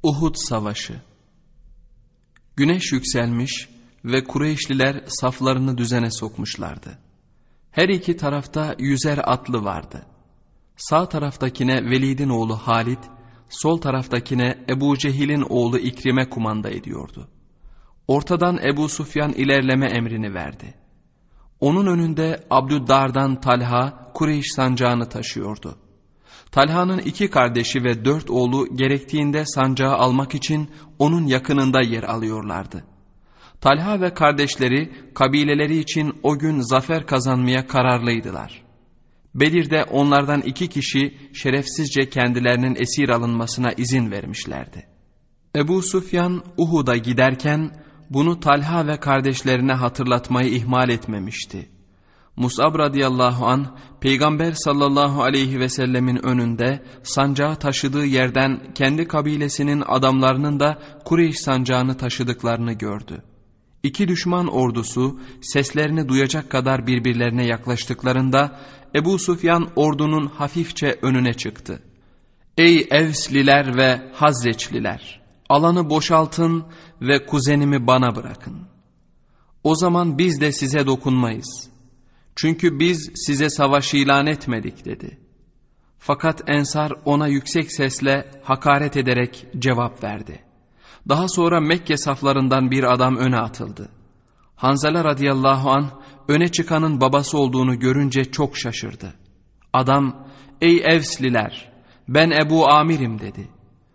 Uhud Savaşı. Güneş yükselmiş ve Kureyşliler saflarını düzene sokmuşlardı. Her iki tarafta 100'er atlı vardı. Sağ taraftakine Velid'in oğlu Halid, sol taraftakine Ebu Cehil'in oğlu İkrim'e kumanda ediyordu. Ortadan Ebu Sufyan ilerleme emrini verdi. Onun önünde Abdüddar'dan Talha Kureyş sancağını taşıyordu. Talha'nın 2 kardeşi ve 4 oğlu gerektiğinde sancağı almak için onun yakınında yer alıyorlardı. Talha ve kardeşleri kabileleri için o gün zafer kazanmaya kararlıydılar. Bedir'de onlardan 2 kişi şerefsizce kendilerinin esir alınmasına izin vermişlerdi. Ebu Sufyan Uhud'a giderken bunu Talha ve kardeşlerine hatırlatmayı ihmal etmemişti. Mus'ab radıyallahu anh Peygamber sallallahu aleyhi ve sellemin önünde sancağı taşıdığı yerden kendi kabilesinin adamlarının da Kureyş sancağını taşıdıklarını gördü. 2 düşman ordusu seslerini duyacak kadar birbirlerine yaklaştıklarında Ebu Sufyan ordunun hafifçe önüne çıktı. "Ey Evsliler ve Hazreçliler, alanı boşaltın ve kuzenimi bana bırakın. O zaman biz de size dokunmayız. Çünkü biz size savaş ilan etmedik" dedi. Fakat Ensar ona yüksek sesle hakaret ederek cevap verdi. Daha sonra Mekke saflarından bir adam öne atıldı. Hanzala radıyallahu anh öne çıkanın babası olduğunu görünce çok şaşırdı. Adam, "Ey Evsliler, ben Ebu Amir'im" dedi.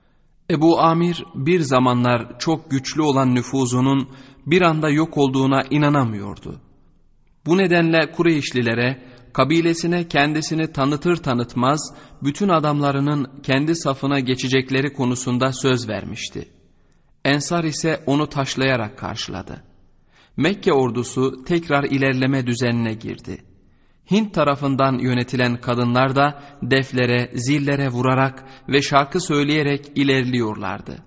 Ebu Amir bir zamanlar çok güçlü olan nüfuzunun bir anda yok olduğuna inanamıyordu. Bu nedenle Kureyşlilere, kabilesine kendisini tanıtır tanıtmaz bütün adamlarının kendi safına geçecekleri konusunda söz vermişti. Ensar ise onu taşlayarak karşıladı. Mekke ordusu tekrar ilerleme düzenine girdi. Hint tarafından yönetilen kadınlar da deflere, zillere vurarak ve şarkı söyleyerek ilerliyorlardı.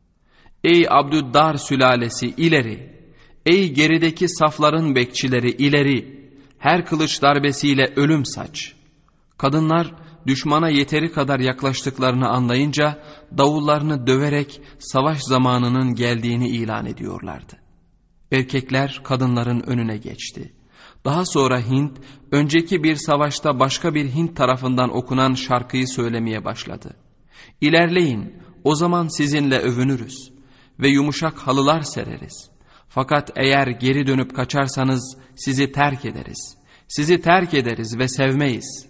"Ey Abdüddar sülalesi ileri! Ey gerideki safların bekçileri ileri! Her kılıç darbesiyle ölüm saç!" Kadınlar düşmana yeteri kadar yaklaştıklarını anlayınca davullarını döverek savaş zamanının geldiğini ilan ediyorlardı. Erkekler kadınların önüne geçti. Daha sonra Hint, önceki bir savaşta başka bir Hint tarafından okunan şarkıyı söylemeye başladı. "İlerleyin, o zaman sizinle övünürüz ve yumuşak halılar sereriz. Fakat eğer geri dönüp kaçarsanız sizi terk ederiz. Sizi terk ederiz ve sevmeyiz."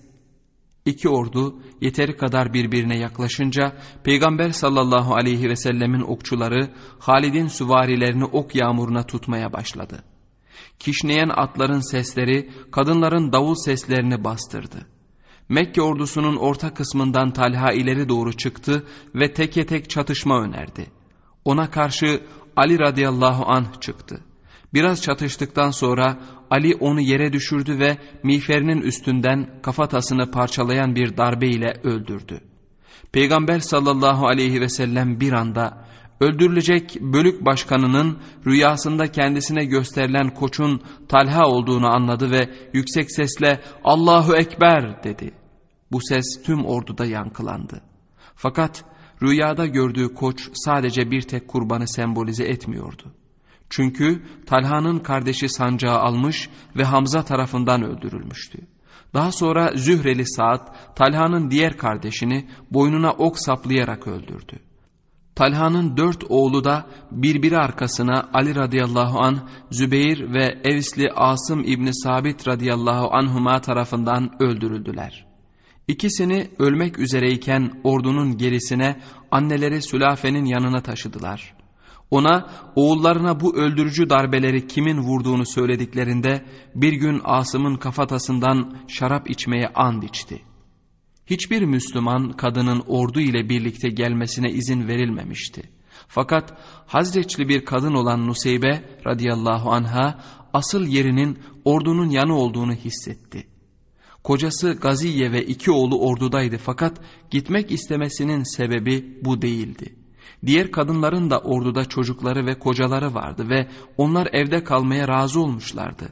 2 ordu yeteri kadar birbirine yaklaşınca Peygamber sallallahu aleyhi ve sellemin okçuları Halid'in süvarilerini ok yağmuruna tutmaya başladı. Kişneyen atların sesleri kadınların davul seslerini bastırdı. Mekke ordusunun orta kısmından Talha ileri doğru çıktı ve teke tek çatışma önerdi. Ona karşı Ali radıyallahu anh çıktı. Biraz çatıştıktan sonra Ali onu yere düşürdü ve miğferinin üstünden kafatasını parçalayan bir darbe ile öldürdü. Peygamber sallallahu aleyhi ve sellem bir anda öldürülecek bölük başkanının rüyasında kendisine gösterilen koçun Talha olduğunu anladı ve yüksek sesle "Allahu Ekber" dedi. Bu ses tüm orduda yankılandı. Fakat rüyada gördüğü koç sadece bir tek kurbanı sembolize etmiyordu. Çünkü Talha'nın kardeşi sancağı almış ve Hamza tarafından öldürülmüştü. Daha sonra Zühreli Sa'd, Talha'nın diğer kardeşini boynuna ok saplayarak öldürdü. Talha'nın 4 oğlu da birbiri arkasına Ali radıyallahu anh, Zübeyir ve Evsli Asım İbni Sabit radıyallahu anhuma tarafından öldürüldüler. İkisini ölmek üzereyken ordunun gerisine anneleri Sülafe'nin yanına taşıdılar. Ona oğullarına bu öldürücü darbeleri kimin vurduğunu söylediklerinde bir gün Asım'ın kafatasından şarap içmeye and içti. Hiçbir Müslüman kadının ordu ile birlikte gelmesine izin verilmemişti. Fakat Hazreçli bir kadın olan Nuseybe radıyallahu anha asıl yerinin ordunun yanı olduğunu hissetti. Kocası Gaziye ve 2 oğlu ordudaydı fakat gitmek istemesinin sebebi bu değildi. Diğer kadınların da orduda çocukları ve kocaları vardı ve onlar evde kalmaya razı olmuşlardı.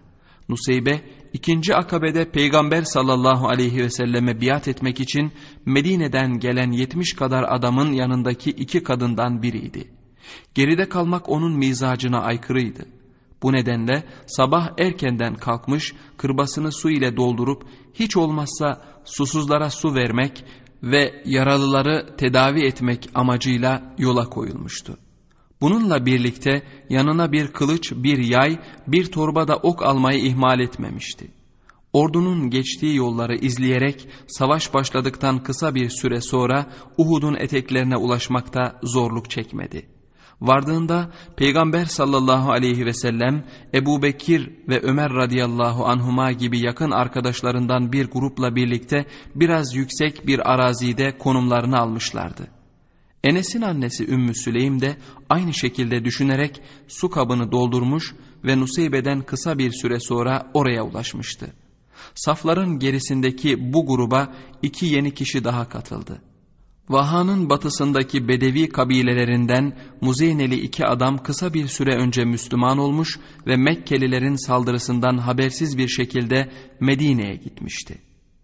Nuseybe, ikinci akabede Peygamber sallallahu aleyhi ve selleme biat etmek için Medine'den gelen 70 kadar adamın yanındaki 2 kadından biriydi. Geride kalmak onun mizacına aykırıydı. Bu nedenle sabah erkenden kalkmış, kırbasını su ile doldurup hiç olmazsa susuzlara su vermek ve yaralıları tedavi etmek amacıyla yola koyulmuştu. Bununla birlikte yanına bir kılıç, bir yay, bir torba da ok almayı ihmal etmemişti. Ordunun geçtiği yolları izleyerek savaş başladıktan kısa bir süre sonra Uhud'un eteklerine ulaşmakta zorluk çekmedi. Vardığında Peygamber sallallahu aleyhi ve sellem Ebu Bekir ve Ömer radıyallahu anhuma gibi yakın arkadaşlarından bir grupla birlikte biraz yüksek bir arazide konumlarını almışlardı. Enes'in annesi Ümmü Süleym de aynı şekilde düşünerek su kabını doldurmuş ve Nuseybe'den kısa bir süre sonra oraya ulaşmıştı. Safların gerisindeki bu gruba 2 yeni kişi daha katıldı. Vaha'nın batısındaki Bedevi kabilelerinden Muzeyneli 2 adam kısa bir süre önce Müslüman olmuş ve Mekkelilerin saldırısından habersiz bir şekilde Medine'ye gitmişti.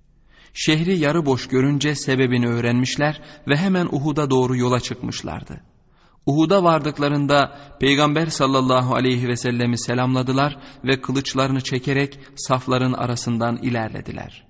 Şehri yarı boş görünce sebebini öğrenmişler ve hemen Uhud'a doğru yola çıkmışlardı. Uhud'a vardıklarında Peygamber sallallahu aleyhi ve sellemi selamladılar ve kılıçlarını çekerek safların arasından ilerlediler.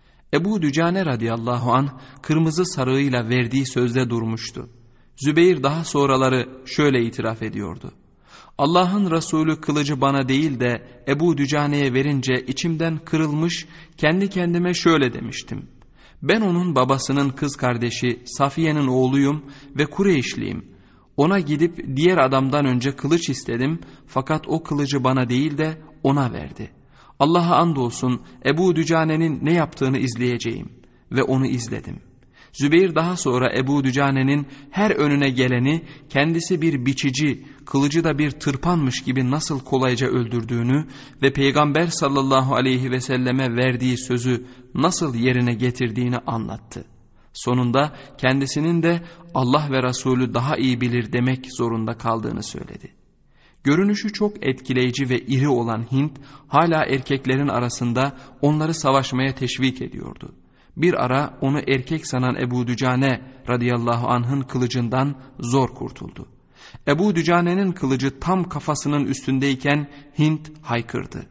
Ebu Dücane radıyallahu anh kırmızı sarığıyla verdiği sözde durmuştu. Zübeyir daha sonraları şöyle itiraf ediyordu: Allah'ın Resulü kılıcı bana değil de Ebu Dücane'ye verince içimden kırılmış, kendi kendime şöyle demiştim: ben onun babasının kız kardeşi Safiye'nin oğluyum ve Kureyşliyim. Ona gidip diğer adamdan önce kılıç istedim fakat o kılıcı bana değil de ona verdi. Allah'a andolsun Ebu Dücane'nin ne yaptığını izleyeceğim ve onu izledim. Zübeyir daha sonra Ebu Dücane'nin her önüne geleni kendisi bir biçici, kılıcı da bir tırpanmış gibi nasıl kolayca öldürdüğünü ve Peygamber sallallahu aleyhi ve selleme verdiği sözü nasıl yerine getirdiğini anlattı. Sonunda kendisinin de Allah ve Resulü daha iyi bilir demek zorunda kaldığını söyledi. Görünüşü çok etkileyici ve iri olan Hint hala erkeklerin arasında onları savaşmaya teşvik ediyordu. Bir ara onu erkek sanan Ebu Dücane radıyallahu anh'ın kılıcından zor kurtuldu. Ebu Dücane'nin kılıcı tam kafasının üstündeyken Hint haykırdı.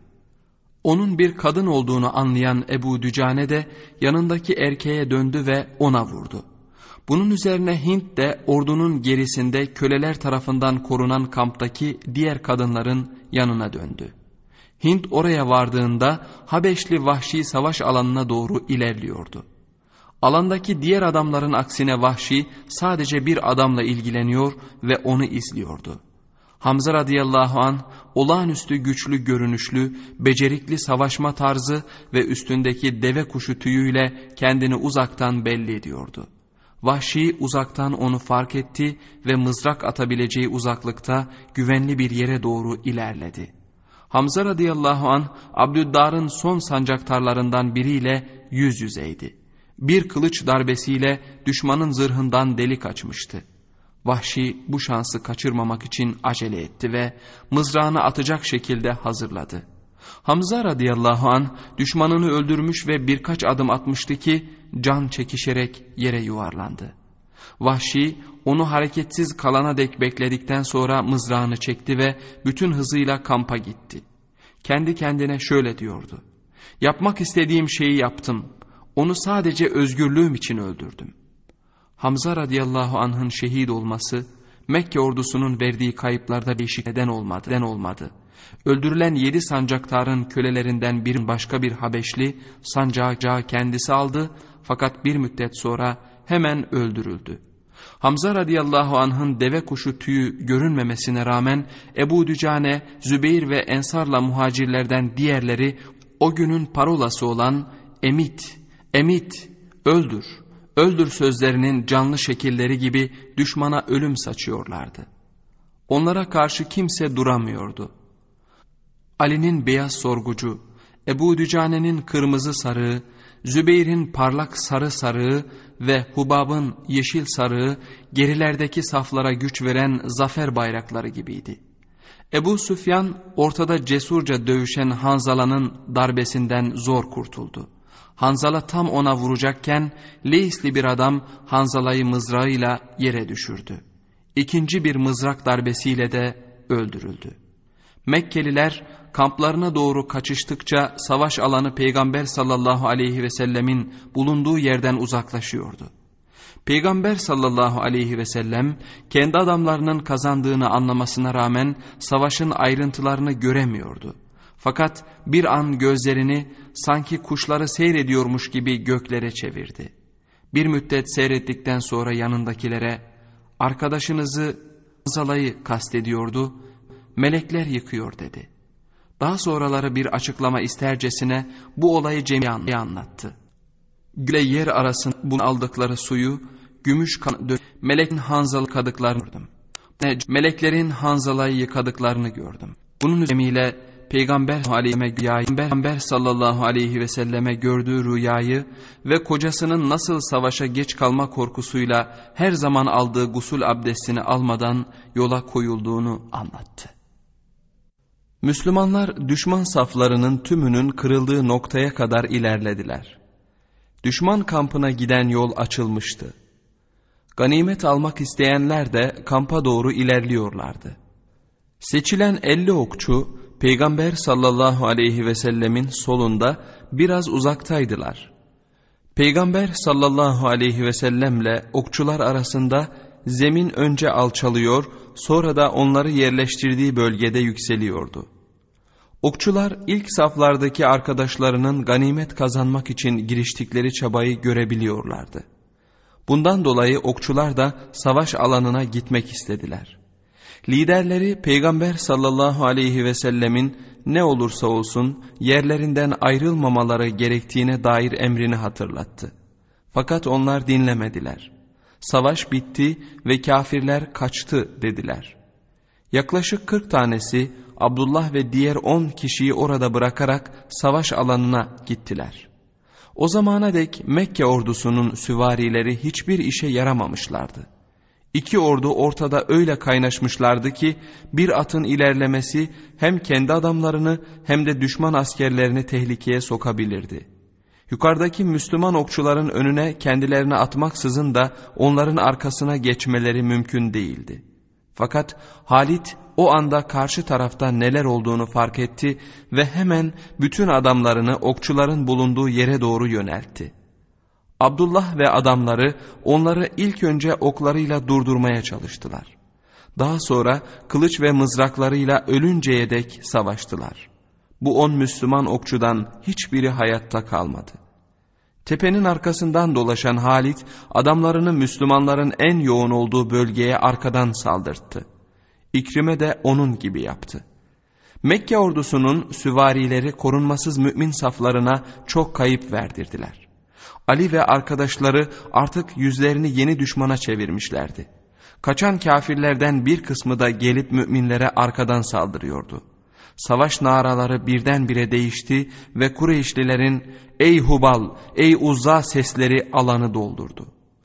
Onun bir kadın olduğunu anlayan Ebu Dücane de yanındaki erkeğe döndü ve ona vurdu. Bunun üzerine Hint de ordunun gerisinde köleler tarafından korunan kamptaki diğer kadınların yanına döndü. Hint oraya vardığında Habeşli Vahşi savaş alanına doğru ilerliyordu. Alandaki diğer adamların aksine Vahşi sadece bir adamla ilgileniyor ve onu izliyordu. Hamza radıyallahu anh olağanüstü güçlü görünüşlü, becerikli savaşma tarzı ve üstündeki deve kuşu tüyüyle kendini uzaktan belli ediyordu. Vahşi uzaktan onu fark etti ve mızrak atabileceği uzaklıkta güvenli bir yere doğru ilerledi. Hamza radıyallahu anh Abdüddar'ın son sancaktarlarından biriyle yüz yüzeydi. Bir kılıç darbesiyle düşmanın zırhından delik açmıştı. Vahşi bu şansı kaçırmamak için acele etti ve mızrağını atacak şekilde hazırladı. Hamza radıyallahu anh düşmanını öldürmüş ve birkaç adım atmıştı ki can çekişerek yere yuvarlandı. Vahşi onu hareketsiz kalana dek bekledikten sonra mızrağını çekti ve bütün hızıyla kampa gitti. Kendi kendine şöyle diyordu: yapmak istediğim şeyi yaptım. Onu sadece özgürlüğüm için öldürdüm. Hamza radıyallahu anh'ın şehit olması Mekke ordusunun verdiği kayıplarda değişik neden olmadı. Öldürülen 7 sancaktarın kölelerinden bir başka bir Habeşli sancağı kendisi aldı fakat bir müddet sonra hemen öldürüldü. Hamza radıyallahu anh'ın deve kuşu tüyü görünmemesine rağmen Ebu Dücane, Zübeyir ve Ensar'la muhacirlerden diğerleri o günün parolası olan "Emit, emit, öldür, öldür" sözlerinin canlı şekilleri gibi düşmana ölüm saçıyorlardı. Onlara karşı kimse duramıyordu. Ali'nin beyaz sorgucu, Ebu Dücane'nin kırmızı sarığı, Zübeyir'in parlak sarı sarığı ve Hubab'ın yeşil sarığı gerilerdeki saflara güç veren zafer bayrakları gibiydi. Ebu Süfyan ortada cesurca dövüşen Hanzala'nın darbesinden zor kurtuldu. Hanzala tam ona vuracakken Leysli bir adam Hanzala'yı mızrağıyla yere düşürdü. İkinci bir mızrak darbesiyle de öldürüldü. Mekkeliler kamplarına doğru kaçıştıkça savaş alanı Peygamber sallallahu aleyhi ve sellemin bulunduğu yerden uzaklaşıyordu. Peygamber sallallahu aleyhi ve sellem kendi adamlarının kazandığını anlamasına rağmen savaşın ayrıntılarını göremiyordu. Fakat bir an gözlerini sanki kuşları seyrediyormuş gibi göklere çevirdi. Bir müddet seyrettikten sonra yanındakilere arkadaşınızı Hanzala'yı kastediyordu, melekler yıkıyor dedi. Daha sonraları bir açıklama istercesine bu olayı cemiye anlattı. Göle yer arasında bunu aldıkları suyu gümüş melekin Hanzala'yı yıkadıklarını gördüm. Meleklerin Hanzala'yı yıkadıklarını gördüm. Bunun üzerine Peygamber sallallahu aleyhi ve selleme gördüğü rüyayı ve kocasının nasıl savaşa geç kalma korkusuyla her zaman aldığı gusül abdestini almadan yola koyulduğunu anlattı. Müslümanlar düşman saflarının tümünün kırıldığı noktaya kadar ilerlediler. Düşman kampına giden yol açılmıştı. Ganimet almak isteyenler de kampa doğru ilerliyorlardı. Seçilen 50 okçu Peygamber sallallahu aleyhi ve sellemin solunda biraz uzaktaydılar. Peygamber sallallahu aleyhi ve sellemle okçular arasında zemin önce alçalıyor, sonra da onları yerleştirdiği bölgede yükseliyordu. Okçular ilk saflardaki arkadaşlarının ganimet kazanmak için giriştikleri çabayı görebiliyorlardı. Bundan dolayı okçular da savaş alanına gitmek istediler. Liderleri Peygamber sallallahu aleyhi ve sellemin ne olursa olsun yerlerinden ayrılmamaları gerektiğine dair emrini hatırlattı. Fakat onlar dinlemediler. Savaş bitti ve kafirler kaçtı dediler. Yaklaşık 40 tanesi Abdullah ve diğer 10 kişiyi orada bırakarak savaş alanına gittiler. O zamana dek Mekke ordusunun süvarileri hiçbir işe yaramamışlardı. İki ordu ortada öyle kaynaşmışlardı ki bir atın ilerlemesi hem kendi adamlarını hem de düşman askerlerini tehlikeye sokabilirdi. Yukarıdaki Müslüman okçuların önüne kendilerini atmaksızın da onların arkasına geçmeleri mümkün değildi. Fakat Halit o anda karşı tarafta neler olduğunu fark etti ve hemen bütün adamlarını okçuların bulunduğu yere doğru yöneltti. Abdullah ve adamları onları ilk önce oklarıyla durdurmaya çalıştılar. Daha sonra kılıç ve mızraklarıyla ölünceye dek savaştılar. Bu 10 Müslüman okçudan hiçbiri hayatta kalmadı. Tepenin arkasından dolaşan Halit adamlarını Müslümanların en yoğun olduğu bölgeye arkadan saldırttı. İkrime de onun gibi yaptı. Mekke ordusunun süvarileri korunmasız mümin saflarına çok kayıp verdirdiler. Ali ve arkadaşları artık yüzlerini yeni düşmana çevirmişlerdi. Kaçan kafirlerden bir kısmı da gelip müminlere arkadan saldırıyordu. Savaş naraları birdenbire değişti ve Kureyşlilerin "Ey Hubal, ey Uzza" sesleri alanı doldurdu.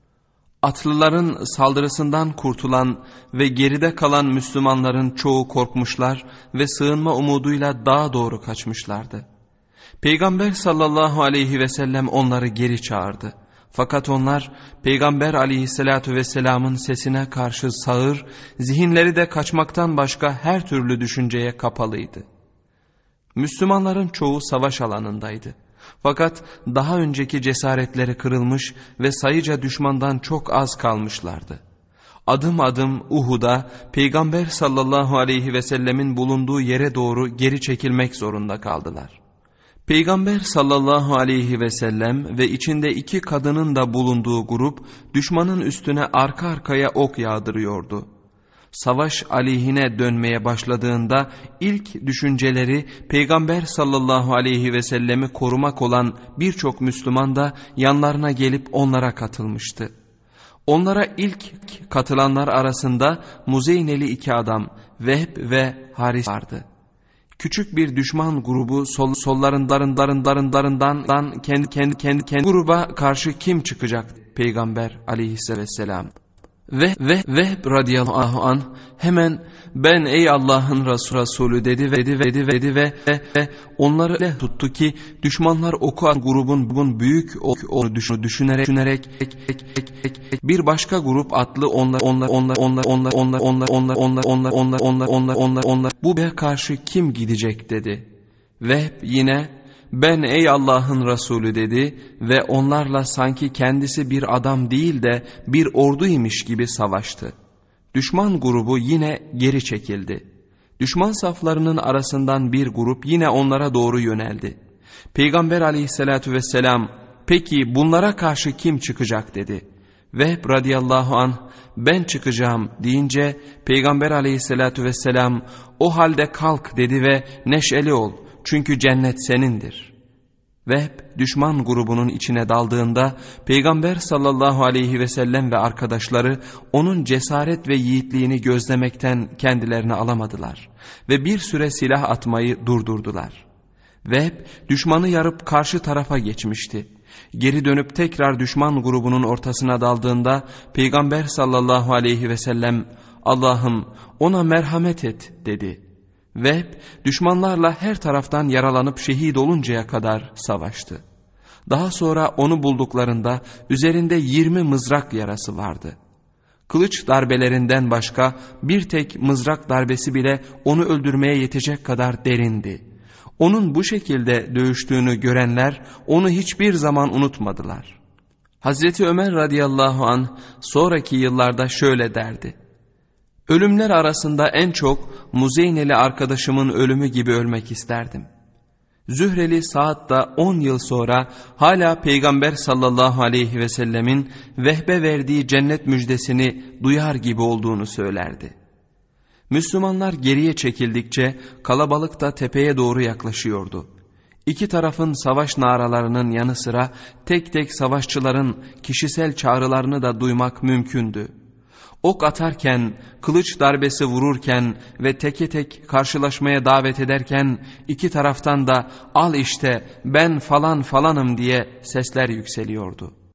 Atlıların saldırısından kurtulan ve geride kalan Müslümanların çoğu korkmuşlar ve sığınma umuduyla dağa doğru kaçmışlardı. Peygamber sallallahu aleyhi ve sellem onları geri çağırdı. Fakat onlar Peygamber aleyhissalatu vesselamın sesine karşı sağır, zihinleri de kaçmaktan başka her türlü düşünceye kapalıydı. Müslümanların çoğu savaş alanındaydı. Fakat daha önceki cesaretleri kırılmış ve sayıca düşmandan çok az kalmışlardı. Adım adım Uhud'a Peygamber sallallahu aleyhi ve sellemin bulunduğu yere doğru geri çekilmek zorunda kaldılar. Peygamber sallallahu aleyhi ve sellem ve içinde 2 kadının da bulunduğu grup düşmanın üstüne arka arkaya ok yağdırıyordu. Savaş aleyhine dönmeye başladığında ilk düşünceleri Peygamber sallallahu aleyhi ve sellemi korumak olan birçok Müslüman da yanlarına gelip onlara katılmıştı. Onlara ilk katılanlar arasında Muzeyneli 2 adam Vehb ve Haris vardı. Küçük bir düşman grubu sollarından kendi gruba karşı kim çıkacak Peygamber aleyhisselam? Vehb radıyallahu anh hemen ben ey Allah'ın Resulü dedi ve onları tuttu ki düşmanlar oku grubun büyük olduğunu düşünerek bir başka grup atlı onlar bu be karşı kim gidecek dedi. Vehb yine ben ey Allah'ın Resulü dedi ve onlarla sanki kendisi bir adam değil de bir orduymuş gibi savaştı. Düşman grubu yine geri çekildi. Düşman saflarının arasından bir grup yine onlara doğru yöneldi. Peygamber aleyhissalatü vesselam peki bunlara karşı kim çıkacak dedi. Vehb radıyallahu anh ben çıkacağım deyince Peygamber aleyhissalatü vesselam o halde kalk dedi ve neşeli ol. Çünkü cennet senindir. Vehb düşman grubunun içine daldığında Peygamber sallallahu aleyhi ve sellem ve arkadaşları onun cesaret ve yiğitliğini gözlemekten kendilerini alamadılar ve bir süre silah atmayı durdurdular. Vehb düşmanı yarıp karşı tarafa geçmişti. Geri dönüp tekrar düşman grubunun ortasına daldığında Peygamber sallallahu aleyhi ve sellem Allah'ım ona merhamet et dedi. Vehb düşmanlarla her taraftan yaralanıp şehit oluncaya kadar savaştı. Daha sonra onu bulduklarında üzerinde 20 mızrak yarası vardı. Kılıç darbelerinden başka bir tek mızrak darbesi bile onu öldürmeye yetecek kadar derindi. Onun bu şekilde dövüştüğünü görenler onu hiçbir zaman unutmadılar. Hazreti Ömer radıyallahu anh sonraki yıllarda şöyle derdi. Ölümler arasında en çok Muzeyneli arkadaşımın ölümü gibi ölmek isterdim. Zühreli Saad da 10 yıl sonra hala Peygamber sallallahu aleyhi ve sellemin Vehbe verdiği cennet müjdesini duyar gibi olduğunu söylerdi. Müslümanlar geriye çekildikçe kalabalık da tepeye doğru yaklaşıyordu. İki tarafın savaş naralarının yanı sıra tek tek savaşçıların kişisel çağrılarını da duymak mümkündü. Ok atarken, kılıç darbesi vururken ve teke tek karşılaşmaya davet ederken iki taraftan da al işte ben falan falanım diye sesler yükseliyordu.